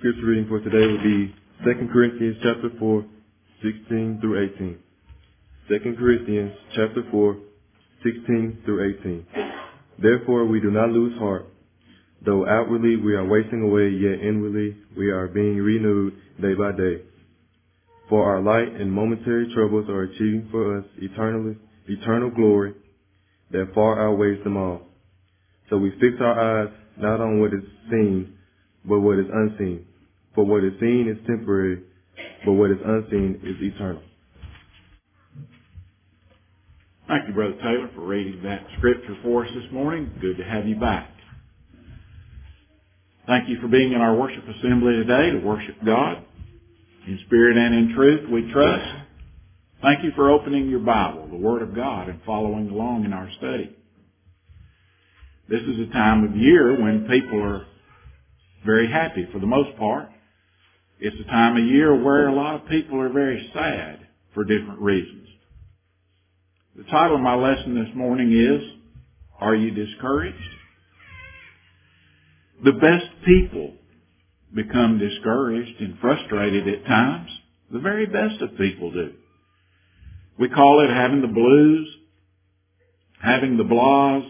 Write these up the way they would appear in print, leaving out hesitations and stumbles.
scripture reading for today will be 2 Corinthians chapter 4, 16 through 18. 2 Corinthians chapter 4, 16 through 18. Therefore we do not lose heart. Though outwardly we are wasting away, yet inwardly we are being renewed day by day. For our light and momentary troubles are achieving for us eternal glory that far outweighs them all. So we fix our eyes not on what is seen, but what is unseen. For what is seen is temporary, but what is unseen is eternal. Thank you, Brother Taylor, for reading that scripture for us this morning. Good to have you back. Thank you for being in our worship assembly today to worship God in spirit and in truth, we trust. Thank you for opening your Bible, the Word of God, and following along in our study. This is a time of year when people are very happy for the most part. It's a time of year where a lot of people are very sad for different reasons. The title of my lesson this morning is, Are You Discouraged? The best people become discouraged and frustrated at times. The very best of people do. We call it having the blues, having the blahs,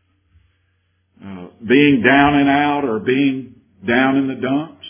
being down and out or being down in the dumps.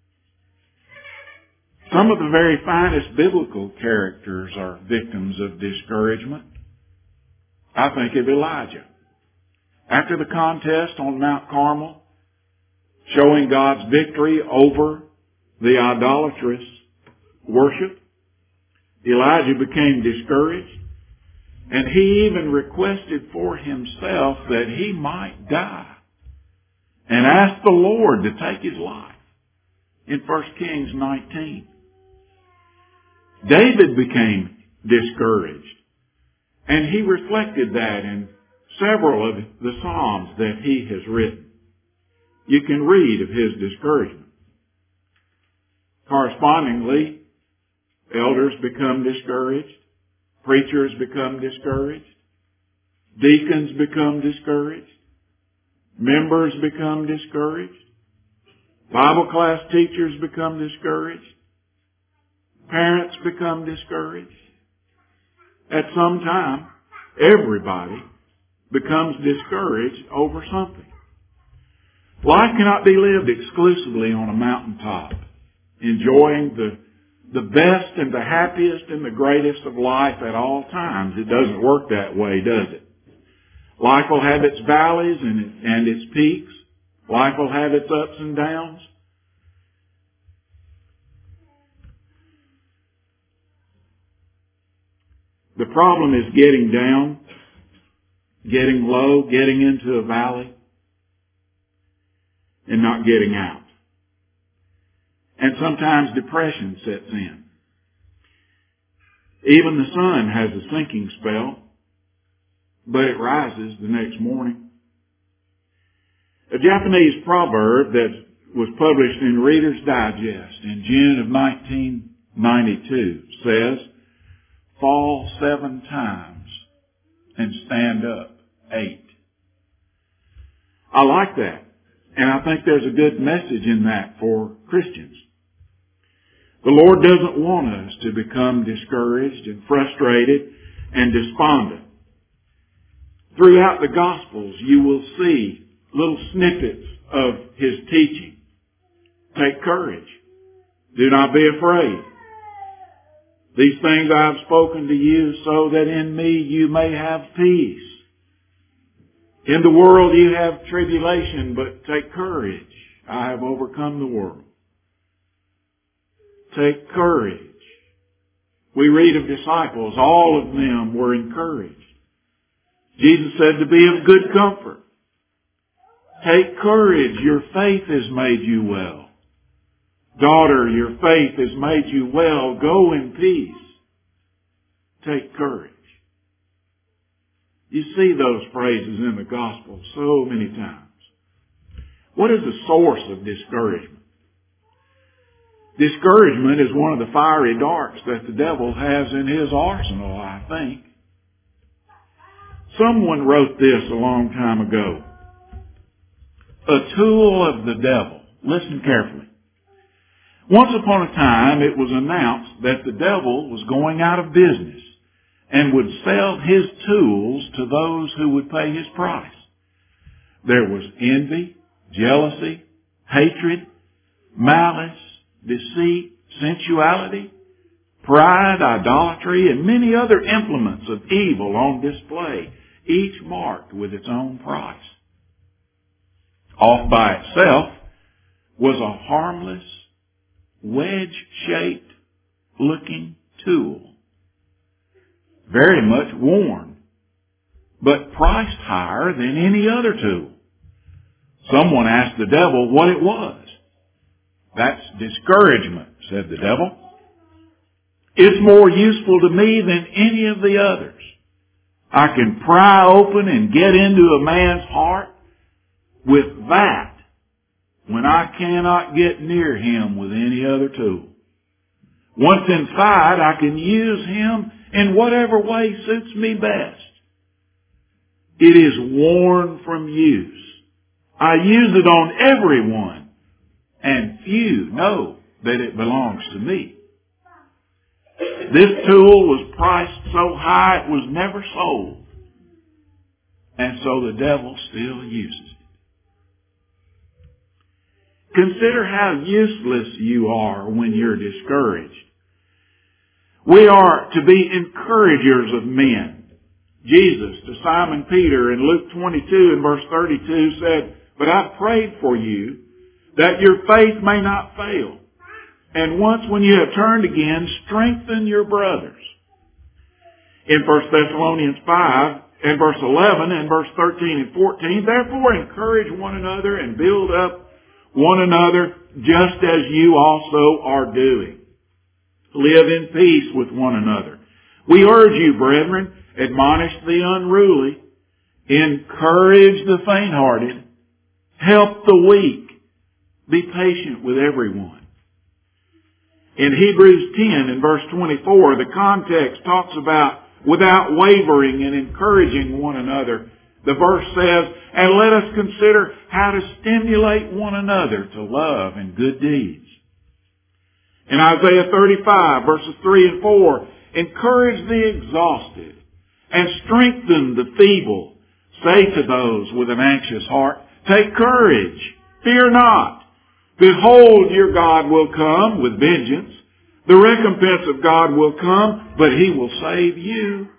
Some of the very finest biblical characters are victims of discouragement. I think of Elijah. After the contest on Mount Carmel, showing God's victory over the idolatrous worship, Elijah became discouraged, and he even requested for himself that he might die and asked the Lord to take his life in 1 Kings 19. David became discouraged, and he reflected that in several of the Psalms that he has written. You can read of his discouragement. Correspondingly, elders become discouraged. Preachers become discouraged. Deacons become discouraged. Members become discouraged. Bible class teachers become discouraged. Parents become discouraged. At some time, everybody becomes discouraged over something. Life cannot be lived exclusively on a mountaintop, enjoying the best and the happiest and the greatest of life at all times. It doesn't work that way, does it? Life will have its valleys and its peaks. Life will have its ups and downs. The problem is getting down, getting low, getting into a valley, and not getting out. And sometimes depression sets in. Even the sun has a sinking spell, but it rises the next morning. A Japanese proverb that was published in Reader's Digest in June of 1992 says, "Fall 7 times and stand up 8." I like that. And I think there's a good message in that for Christians. The Lord doesn't want us to become discouraged and frustrated and despondent. Throughout the Gospels, you will see little snippets of His teaching. Take courage. Do not be afraid. These things I have spoken to you so that in me you may have peace. In the world you have tribulation, but take courage. I have overcome the world. Take courage. We read of disciples. All of them were encouraged. Jesus said to be of good comfort. Take courage. Your faith has made you well. Daughter, your faith has made you well. Go in peace. Take courage. You see those phrases in the gospel so many times. What is the source of discouragement? Discouragement is one of the fiery darts that the devil has in his arsenal, I think. Someone wrote this a long time ago. A tool of the devil, listen carefully, Once upon a time, it was announced that the devil was going out of business and would sell his tools to those who would pay his price. There was envy, jealousy, hatred, malice, deceit, sensuality, pride, idolatry, and many other implements of evil on display, each marked with its own price. Off by itself was a harmless, wedge-shaped looking tool, very much worn, but priced higher than any other tool. Someone asked the devil what it was. That's discouragement, said the devil. It's more useful to me than any of the others. I can pry open and get into a man's heart with that when I cannot get near him with any other tool. Once inside, I can use him in whatever way suits me best. It is worn from use. I use it on everyone, and few know that it belongs to me. This tool was priced so high it was never sold, and so the devil still uses it. Consider how useless you are when you're discouraged. We are to be encouragers of men. Jesus to Simon Peter in Luke 22 and verse 32 said, "But I prayed for you that your faith may not fail. And once when you have turned again, strengthen your brothers." In 1 Thessalonians 5 and verse 11 and verse 13 and 14, "Therefore encourage one another and build up one another just as you also are doing. Live in peace with one another. We urge you, brethren, admonish the unruly, encourage the faint-hearted, help the weak, be patient with everyone." In Hebrews 10 and verse 24, the context talks about without wavering and encouraging one another. The verse says, "And let us consider how to stimulate one another to love and good deeds." In Isaiah 35 verses 3 and 4, "Encourage the exhausted and strengthen the feeble. Say to those with an anxious heart, take courage, fear not. Behold, your God will come with vengeance. The recompense of God will come, but he will save you."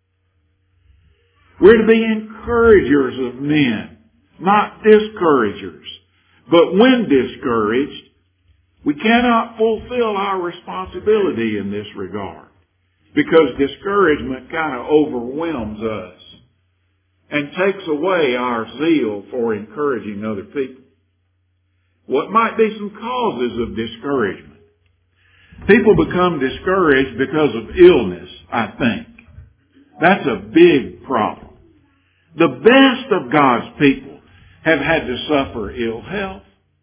We're to be encouragers of men, not discouragers. But when discouraged, we cannot fulfill our responsibility in this regard, because discouragement kind of overwhelms us and takes away our zeal for encouraging other people. What might be some causes of discouragement? People become discouraged because of illness, I think. That's a big problem. The best of God's people have had to suffer ill health.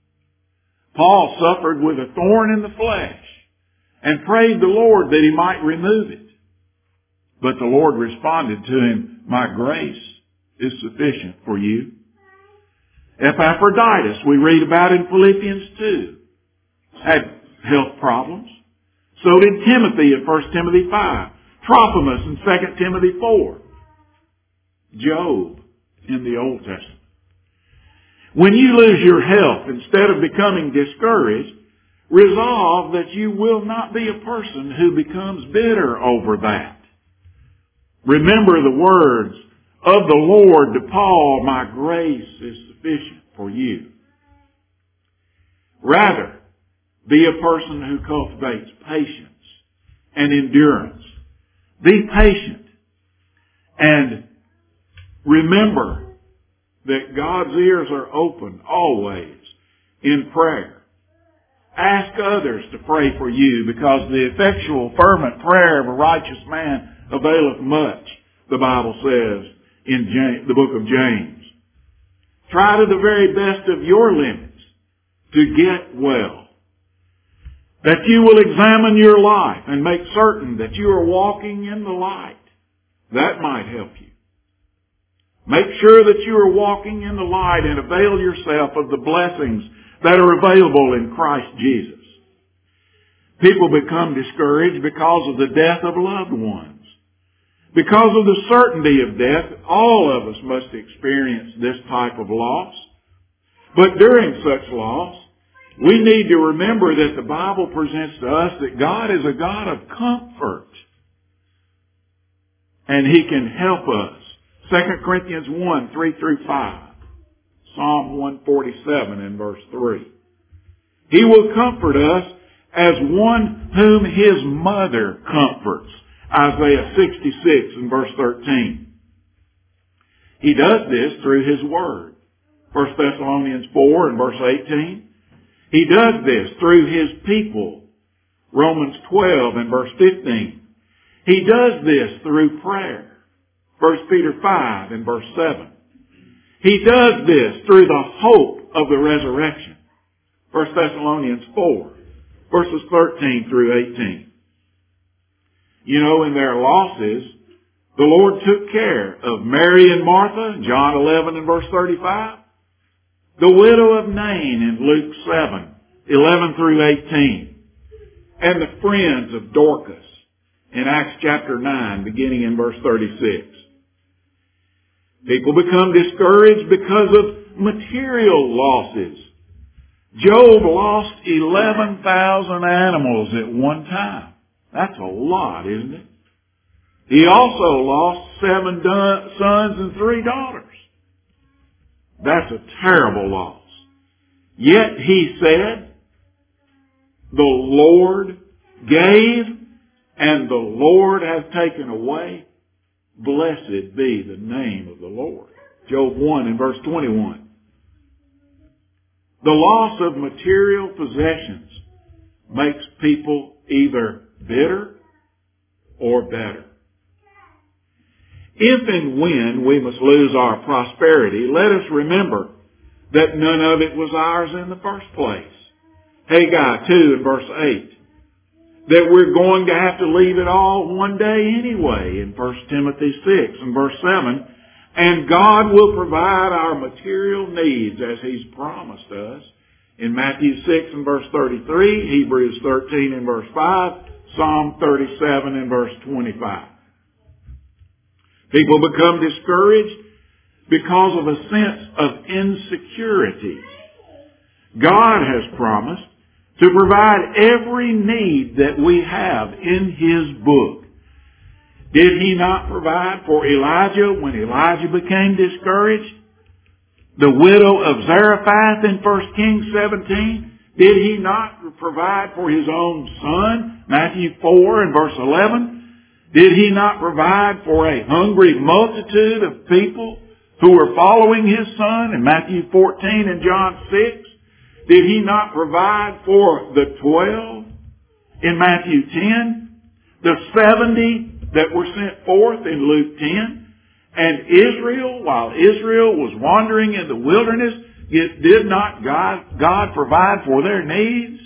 Paul suffered with a thorn in the flesh and prayed the Lord that he might remove it. But the Lord responded to him, "My grace is sufficient for you." Epaphroditus, we read about in Philippians 2, had health problems. So did Timothy in 1 Timothy 5. Trophimus in 2 Timothy 4. Job in the Old Testament. When you lose your health, instead of becoming discouraged, resolve that you will not be a person who becomes bitter over that. Remember the words of the Lord to Paul, "My grace is sufficient for you." Rather, be a person who cultivates patience and endurance. Be patient and remember that God's ears are open always in prayer. Ask others to pray for you, because the effectual fervent prayer of a righteous man availeth much, the Bible says in the book of James. Try to the very best of your limits to get well. That you will examine your life and make certain that you are walking in the light. That might help you. Make sure that you are walking in the light and avail yourself of the blessings that are available in Christ Jesus. People become discouraged because of the death of loved ones. Because of the certainty of death, all of us must experience this type of loss. But during such loss, we need to remember that the Bible presents to us that God is a God of comfort. And He can help us. 2 Corinthians 1, 3 through 5. Psalm 147 and verse 3. He will comfort us as one whom His mother comforts. Isaiah 66 and verse 13. He does this through His Word. 1 Thessalonians 4 and verse 18. He does this through His people. Romans 12 and verse 15. He does this through prayer. 1 Peter 5 and verse 7. He does this through the hope of the resurrection. 1 Thessalonians 4 verses 13 through 18. You know, in their losses, the Lord took care of Mary and Martha, John 11 and verse 35. The widow of Nain in Luke 7, 11 through 18. And the friends of Dorcas in Acts chapter 9, beginning in verse 36. People become discouraged because of material losses. Job lost 11,000 animals at one time. That's a lot, isn't it? He also lost 7 sons and 3 daughters. That's a terrible loss. Yet he said, the Lord gave and the Lord hath taken away. Blessed be the name of the Lord. Job 1 and verse 21. The loss of material possessions makes people either bitter or better. If and when we must lose our prosperity, let us remember that none of it was ours in the first place. Haggai 2 and verse 8. That we're going to have to leave it all one day anyway in 1 Timothy 6 and verse 7. And God will provide our material needs as He's promised us in Matthew 6 and verse 33, Hebrews 13 and verse 5, Psalm 37 and verse 25. People become discouraged because of a sense of insecurity. God has promised to provide every need that we have in His book. Did He not provide for Elijah when Elijah became discouraged? The widow of Zarephath in 1 Kings 17, did He not provide for His own son? Matthew 4 and verse 11. Did He not provide for a hungry multitude of people who were following His son in Matthew 14 and John 6? Did He not provide for the 12 in Matthew 10? The 70 that were sent forth in Luke 10? And Israel, while Israel was wandering in the wilderness, did not God provide for their needs?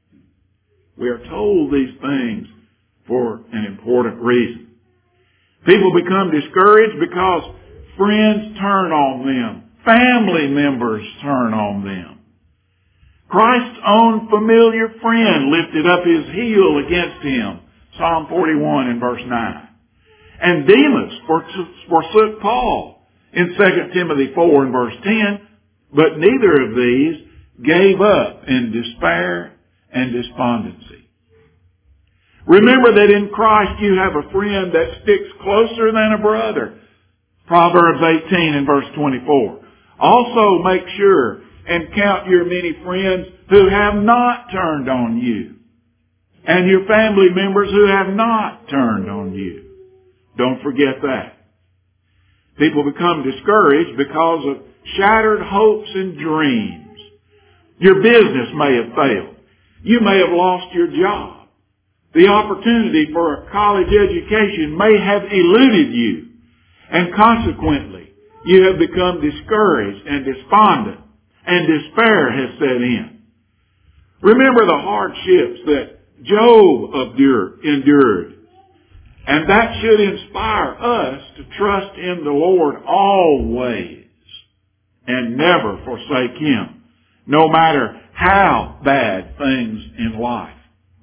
We are told these things for an important reason. People become discouraged because friends turn on them. Family members turn on them. Christ's own familiar friend lifted up his heel against him. Psalm 41 and verse 9. And Demas forsook Paul in 2 Timothy 4 and verse 10. But neither of these gave up in despair and despondency. Remember that in Christ you have a friend that sticks closer than a brother. Proverbs 18 and verse 24. Also make sure and count your many friends who have not turned on you, and your family members who have not turned on you. Don't forget that. People become discouraged because of shattered hopes and dreams. Your business may have failed. You may have lost your job. The opportunity for a college education may have eluded you. And consequently, you have become discouraged and despondent, and despair has set in. Remember the hardships that Job endured. And that should inspire us to trust in the Lord always and never forsake Him, no matter how bad things in life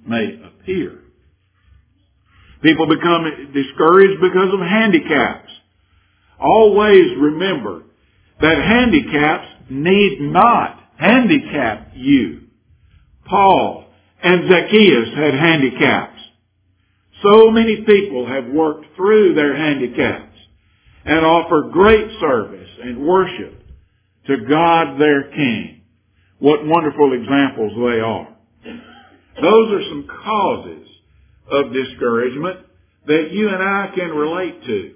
may appear. People become discouraged because of handicaps. Always remember that handicaps need not handicap you. Paul and Zacchaeus had handicaps. So many people have worked through their handicaps and offer great service and worship to God their King. What wonderful examples they are. Those are some causes of discouragement that you and I can relate to.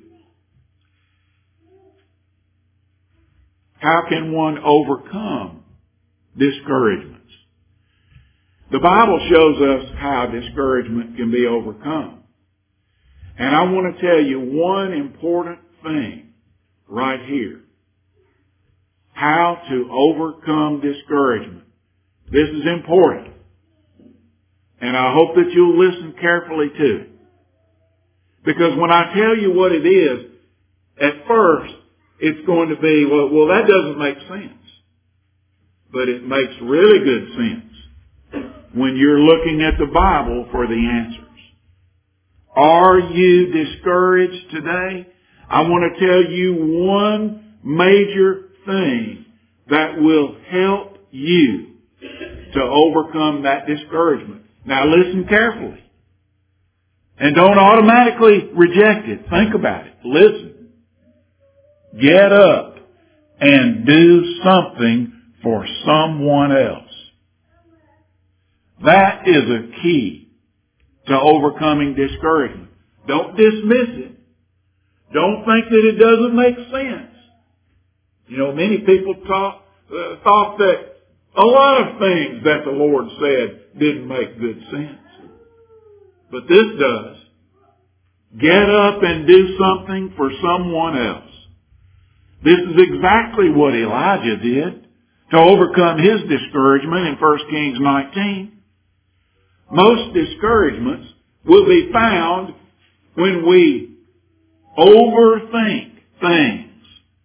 How can one overcome discouragements? The Bible shows us how discouragement can be overcome. And I want to tell you one important thing right here. How to overcome discouragement. This is important. And I hope that you'll listen carefully to it. Because when I tell you what it is, at first, it's going to be, well, that doesn't make sense. But it makes really good sense when you're looking at the Bible for the answers. Are you discouraged today? I want to tell you one major thing that will help you to overcome that discouragement. Now listen carefully. And don't automatically reject it. Think about it. Listen. Get up and do something for someone else. That is a key to overcoming discouragement. Don't dismiss it. Don't think that it doesn't make sense. You know, many people thought that a lot of things that the Lord said didn't make good sense. But this does. Get up and do something for someone else. This is exactly what Elijah did to overcome his discouragement in 1 Kings 19. Most discouragements will be found when we overthink things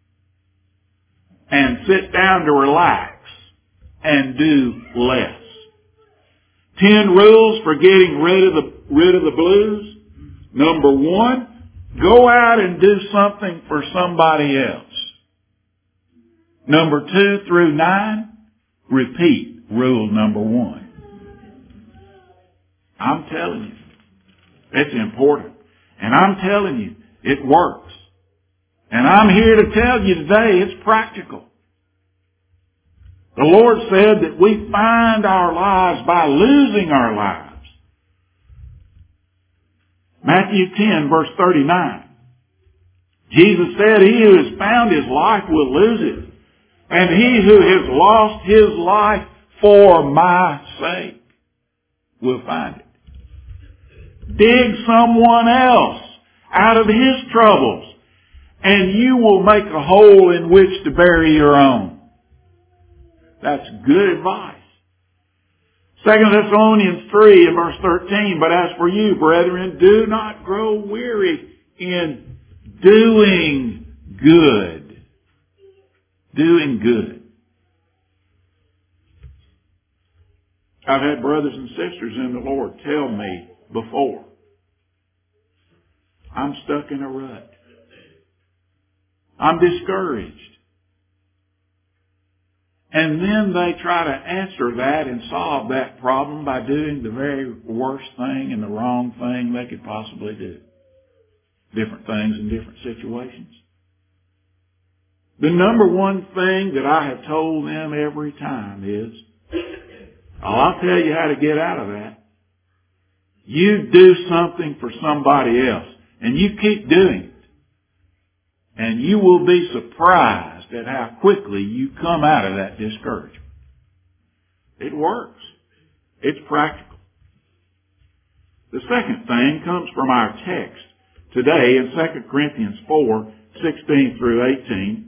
and sit down to relax and do less. 10 rules for getting rid of the blues. Number 1, go out and do something for somebody else. Number 2 through 9, repeat rule number 1. I'm telling you, it's important. And I'm telling you, it works. And I'm here to tell you today, it's practical. The Lord said that we find our lives by losing our lives. Matthew 10, verse 39. Jesus said, he who has found his life will lose it. And he who has lost his life for my sake will find it. Dig someone else out of his troubles, and you will make a hole in which to bury your own. That's good advice. 2 Thessalonians 3 and verse 13, but as for you, brethren, do not grow weary in doing good. Doing good. I've had brothers and sisters in the Lord tell me before, I'm stuck in a rut. I'm discouraged. And then they try to answer that and solve that problem by doing the very worst thing and the wrong thing they could possibly do. Different things in different situations. The number one thing that I have told them every time is, I'll tell you how to get out of that. You do something for somebody else, and you keep doing it. And you will be surprised at how quickly you come out of that discouragement. It works. It's practical. The second thing comes from our text today in 2 Corinthians 4, 16 through 18.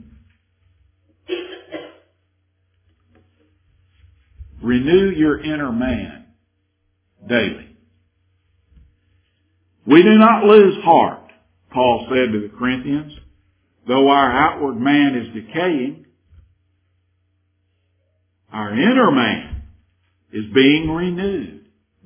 Renew your inner man daily. We do not lose heart, Paul said to the Corinthians. Though our outward man is decaying, our inner man is being renewed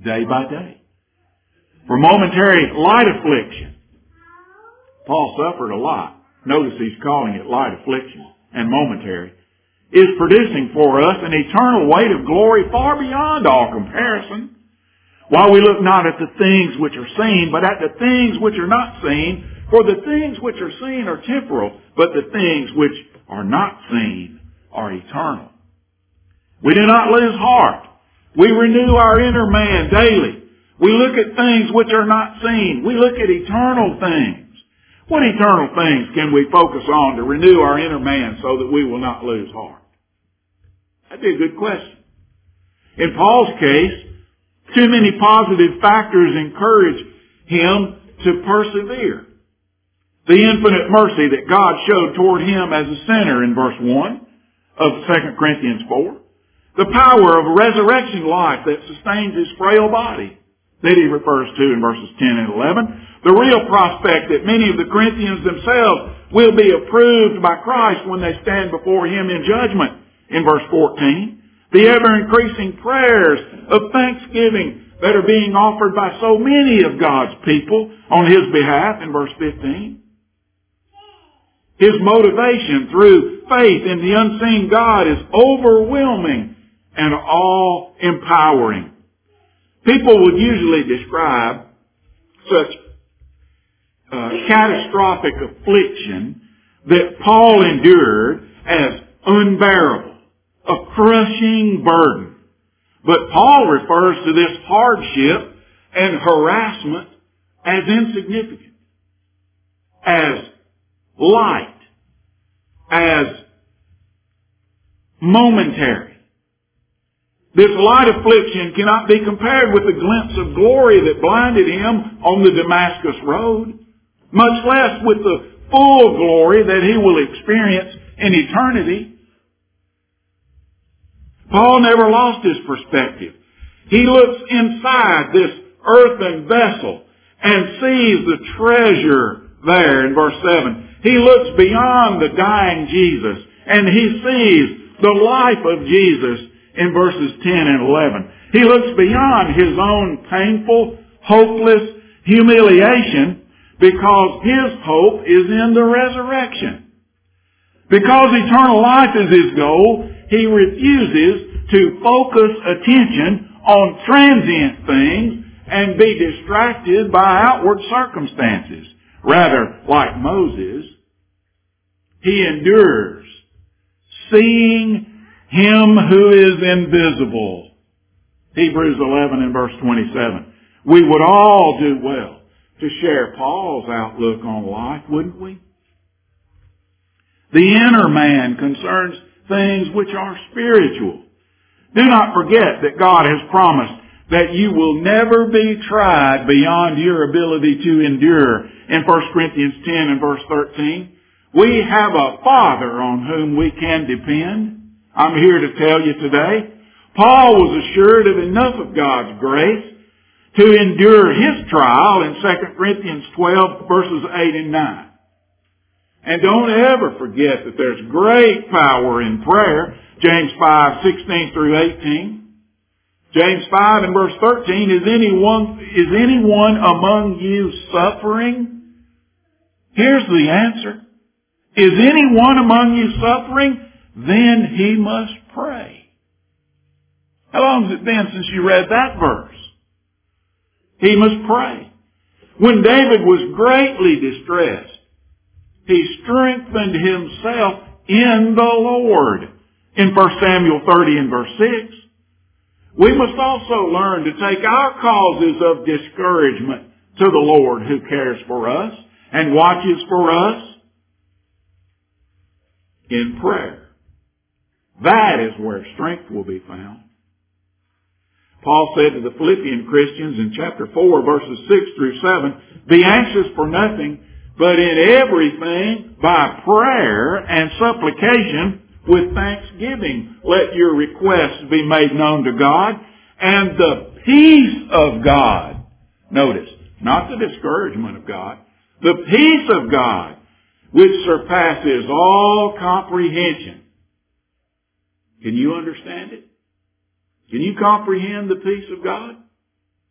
day by day. For momentary light affliction. Paul suffered a lot. Notice he's calling it light affliction and momentary. Is producing for us an eternal weight of glory far beyond all comparison. While we look not at the things which are seen, but at the things which are not seen. For the things which are seen are temporal, but the things which are not seen are eternal. We do not lose heart. We renew our inner man daily. We look at things which are not seen. We look at eternal things. What eternal things can we focus on to renew our inner man so that we will not lose heart? That'd be a good question. In Paul's case, too many positive factors encourage him to persevere. The infinite mercy that God showed toward him as a sinner in verse 1 of 2 Corinthians 4. The power of resurrection life that sustains his frail body that he refers to in verses 10 and 11. The real prospect that many of the Corinthians themselves will be approved by Christ when they stand before him in judgment in verse 14. The ever-increasing prayers of thanksgiving that are being offered by so many of God's people on his behalf in verse 15. His motivation through faith in the unseen God is overwhelming and all-empowering. People would usually describe such catastrophic affliction that Paul endured as unbearable, a crushing burden. But Paul refers to this hardship and harassment as insignificant, as light, as momentary. This light affliction cannot be compared with the glimpse of glory that blinded him on the Damascus road, much less with the full glory that he will experience in eternity. Paul never lost his perspective. He looks inside this earthen vessel and sees the treasure there in verse 7. He looks beyond the dying Jesus and he sees the life of Jesus in verses 10 and 11. He looks beyond his own painful, hopeless humiliation because his hope is in the resurrection. Because eternal life is his goal, he refuses to focus attention on transient things and be distracted by outward circumstances. Rather, like Moses, he endures, seeing him who is invisible. Hebrews 11 and verse 27. We would all do well to share Paul's outlook on life, wouldn't we? The inner man concerns things which are spiritual. Do not forget that God has promised that you will never be tried beyond your ability to endure. In 1 Corinthians 10 and verse 13, we have a Father on whom we can depend. I'm here to tell you today, Paul was assured of enough of God's grace to endure his trial in 2 Corinthians 12 verses 8 and 9. And don't ever forget that there's great power in prayer. James 5:16 through 18. James 5 and verse 13, is anyone among you suffering? Here's the answer. Is anyone among you suffering? Then he must pray. How long has it been since you read that verse? He must pray. When David was greatly distressed, he strengthened himself in the Lord. In 1 Samuel 30 and verse 6. We must also learn to take our causes of discouragement to the Lord who cares for us and watches for us in prayer. That is where strength will be found. Paul said to the Philippian Christians in chapter 4 verses 6 through 7, be anxious for nothing, but in everything by prayer and supplication with thanksgiving let your requests be made known to God, and the peace of God, notice, not the discouragement of God, the peace of God which surpasses all comprehension. Can you understand it? Can you comprehend the peace of God?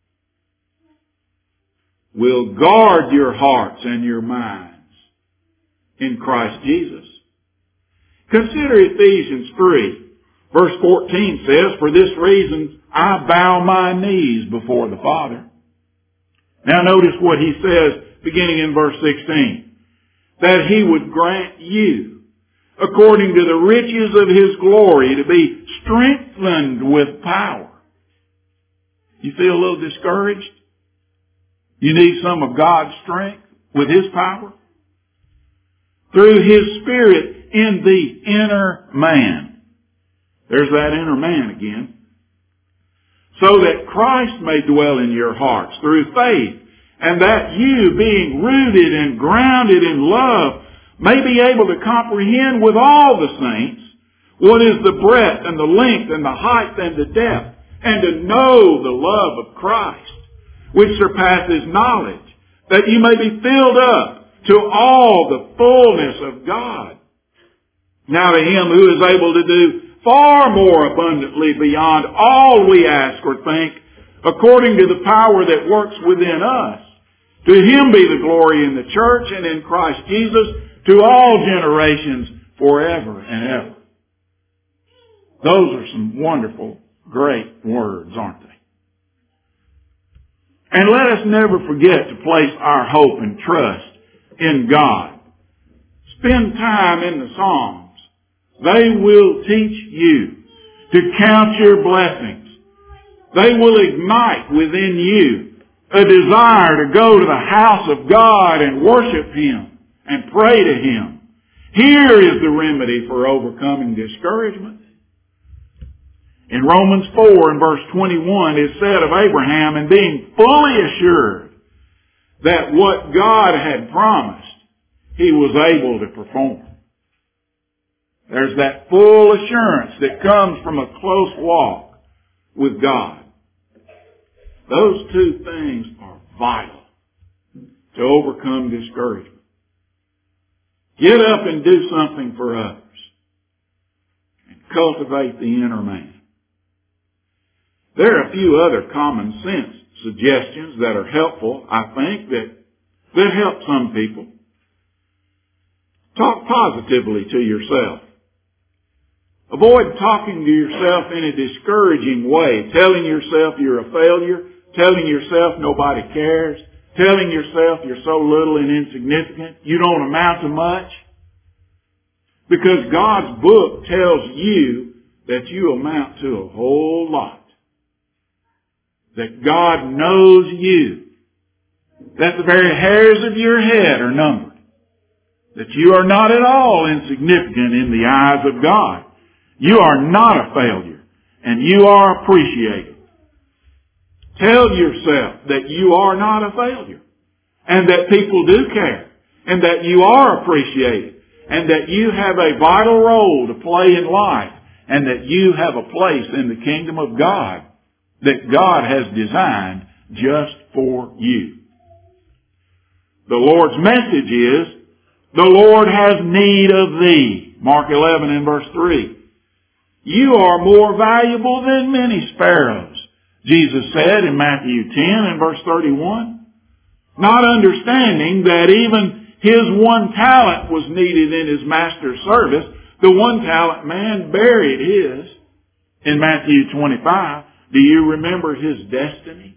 will guard your hearts and your minds in Christ Jesus. Consider Ephesians 3. Verse 14 says, "For this reason I bow my knees before the Father." Now notice what he says beginning in verse 16. That he would grant you, according to the riches of his glory, to be strengthened with power. You feel a little discouraged? You need some of God's strength with his power? Through his Spirit in the inner man. There's that inner man again. So that Christ may dwell in your hearts through faith, and that you, being rooted and grounded in love, may be able to comprehend with all the saints what is the breadth and the length and the height and the depth, and to know the love of Christ, which surpasses knowledge, that you may be filled up to all the fullness of God. Now to him who is able to do far more abundantly beyond all we ask or think, according to the power that works within us, to him be the glory in the church and in Christ Jesus to all generations forever and ever. Those are some wonderful, great words, aren't they? And let us never forget to place our hope and trust in God. Spend time in the Psalms. They will teach you to count your blessings. They will ignite within you a desire to go to the house of God and worship him and pray to him. Here is the remedy for overcoming discouragement. In Romans 4 and verse 21 it said of Abraham, and being fully assured that what God had promised, he was able to perform. There's that full assurance that comes from a close walk with God. Those two things are vital to overcome discouragement. Get up and do something for others. And cultivate the inner man. There are a few other common sense suggestions that are helpful, I think, that help some people. Talk positively to yourself. Avoid talking to yourself in a discouraging way, telling yourself you're a failure, telling yourself nobody cares, telling yourself you're so little and insignificant, you don't amount to much. Because God's book tells you that you amount to a whole lot. That God knows you. That the very hairs of your head are numbered. That you are not at all insignificant in the eyes of God. You are not a failure, and you are appreciated. Tell yourself that you are not a failure, and that people do care, and that you are appreciated, and that you have a vital role to play in life, and that you have a place in the kingdom of God that God has designed just for you. The Lord's message is, the Lord has need of thee. Mark 11 and verse 3. You are more valuable than many sparrows, Jesus said in Matthew 10 and verse 31. Not understanding that even his one talent was needed in his master's service, the one talent man buried his. In Matthew 25, do you remember his destiny?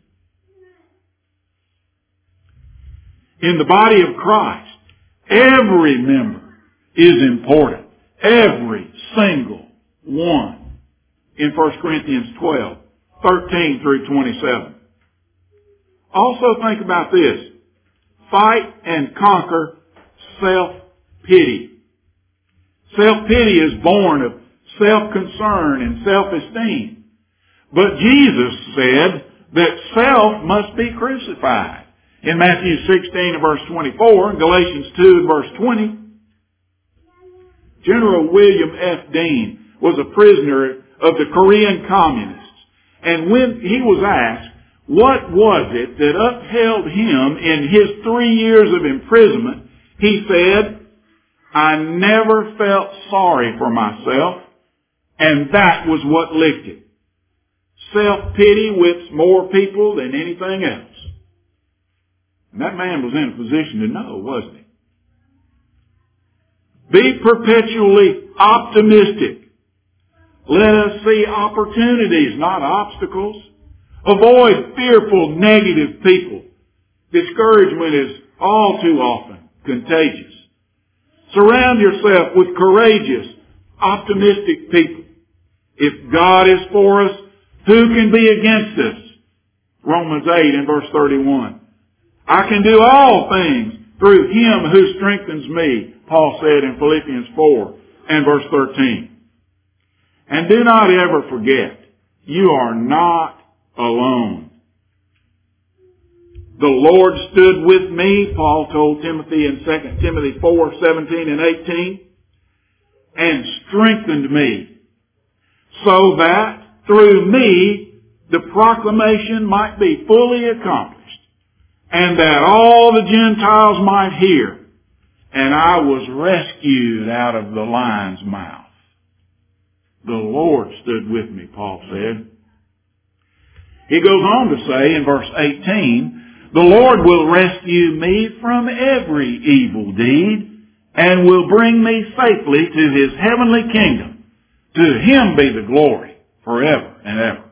In the body of Christ, every member is important. Every single one. In 1 Corinthians 12, 13 through 27. Also think about this. Fight and conquer self-pity. Self-pity is born of self-concern and self-esteem. But Jesus said that self must be crucified. In Matthew 16 and verse 24 and Galatians 2 and verse 20, General William F. Dean was a prisoner of the Korean communists. And when he was asked, what was it that upheld him in his 3 years of imprisonment, he said, I never felt sorry for myself, and that was what licked it. Self-pity whips more people than anything else. And that man was in a position to know, wasn't he? Be perpetually optimistic. Let us see opportunities, not obstacles. Avoid fearful, negative people. Discouragement is all too often contagious. Surround yourself with courageous, optimistic people. If God is for us, who can be against us? Romans 8 and verse 31. I can do all things through Him who strengthens me, Paul said in Philippians 4 and verse 13. And do not ever forget, you are not alone. The Lord stood with me, Paul told Timothy in 2 Timothy 4:17 and 18, and strengthened me, so that through me the proclamation might be fully accomplished, and that all the Gentiles might hear. And I was rescued out of the lion's mouth. The Lord stood with me, Paul said. He goes on to say in verse 18, the Lord will rescue me from every evil deed and will bring me safely to His heavenly kingdom. To Him be the glory forever and ever.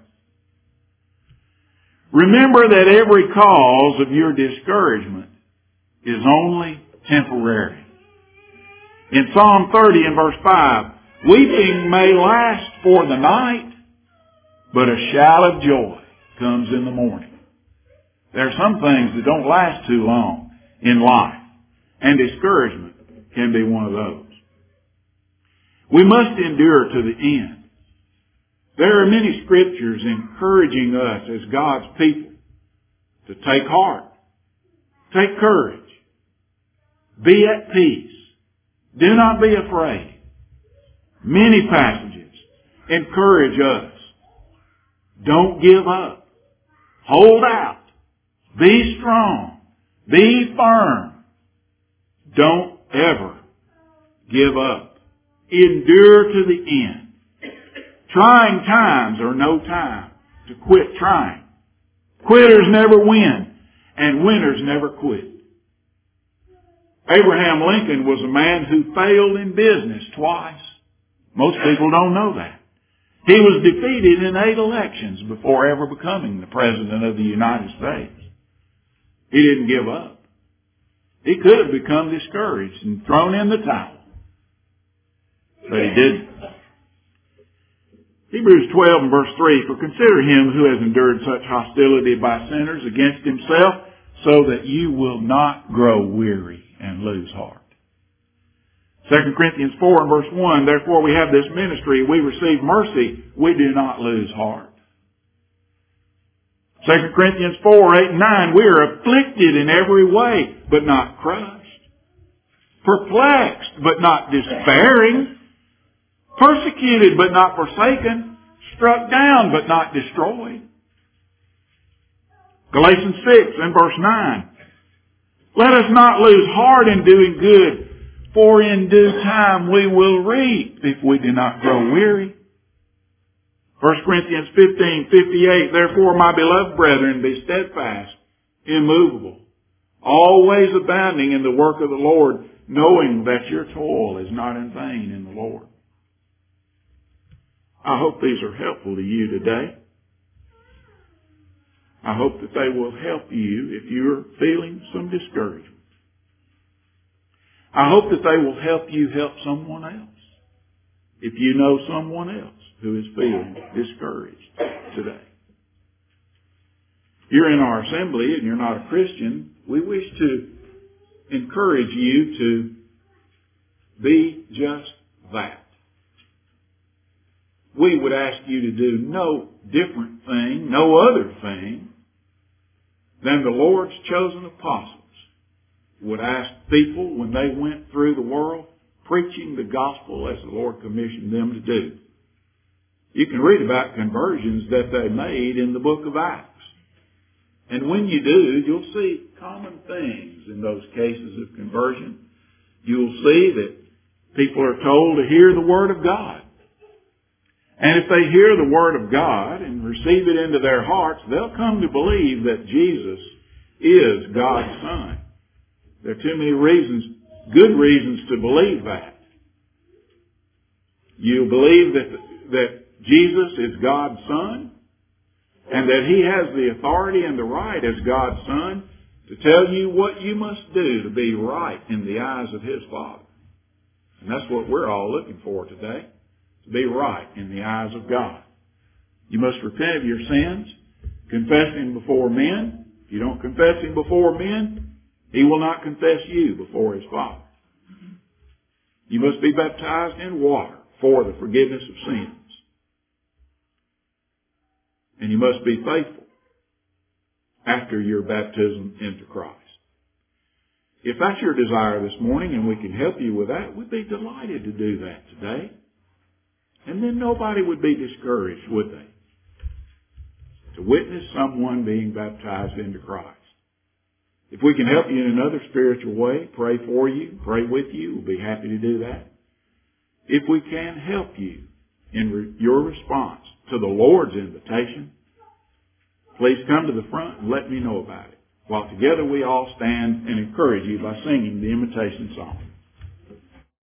Remember that every cause of your discouragement is only temporary. In Psalm 30 and verse 5, weeping may last for the night, but a shout of joy comes in the morning. There are some things that don't last too long in life, and discouragement can be one of those. We must endure to the end. There are many scriptures encouraging us as God's people to take heart, take courage, be at peace, do not be afraid. Many passages encourage us. Don't give up. Hold out. Be strong. Be firm. Don't ever give up. Endure to the end. Trying times are no time to quit trying. Quitters never win, and winners never quit. Abraham Lincoln was a man who failed in business twice. Most people don't know that. He was defeated in 8 elections before ever becoming the President of the United States. He didn't give up. He could have become discouraged and thrown in the towel. But he didn't. Hebrews 12 and verse 3, for consider him who has endured such hostility by sinners against himself, so that you will not grow weary and lose heart. 2 Corinthians 4 and verse 1, therefore we have this ministry, we receive mercy, we do not lose heart. 2 Corinthians 4, 8 and 9, we are afflicted in every way, but not crushed. Perplexed, but not despairing. Persecuted, but not forsaken. Struck down, but not destroyed. Galatians 6 and verse 9, let us not lose heart in doing good, for in due time we will reap if we do not grow weary. 1 Corinthians 15:58, therefore, my beloved brethren, be steadfast, immovable, always abounding in the work of the Lord, knowing that your toil is not in vain in the Lord. I hope these are helpful to you today. I hope that they will help you if you're feeling some discouragement. I hope that they will help you help someone else. If you know someone else who is feeling discouraged today. If you're in our assembly and you're not a Christian, we wish to encourage you to be just that. We would ask you to do no different thing, no other thing, than the Lord's chosen apostles would ask people when they went through the world preaching the gospel as the Lord commissioned them to do. You can read about conversions that they made in the book of Acts. And when you do, you'll see common things in those cases of conversion. You'll see that people are told to hear the Word of God. And if they hear the Word of God and receive it into their hearts, they'll come to believe that Jesus is God's Son. There are too many reasons, good reasons to believe that. You believe that Jesus is God's Son, and that He has the authority and the right as God's Son to tell you what you must do to be right in the eyes of His Father. And that's what we're all looking for today, to be right in the eyes of God. You must repent of your sins, confess Him before men. If you don't confess Him before men, He will not confess you before His Father. You must be baptized in water for the forgiveness of sins. And you must be faithful after your baptism into Christ. If that's your desire this morning and we can help you with that, we'd be delighted to do that today. And then nobody would be discouraged, would they? To witness someone being baptized into Christ. If we can help you in another spiritual way, pray for you, pray with you, we'll be happy to do that. If we can help you in your response to the Lord's invitation, please come to the front and let me know about it. While together we all stand and encourage you by singing the invitation song.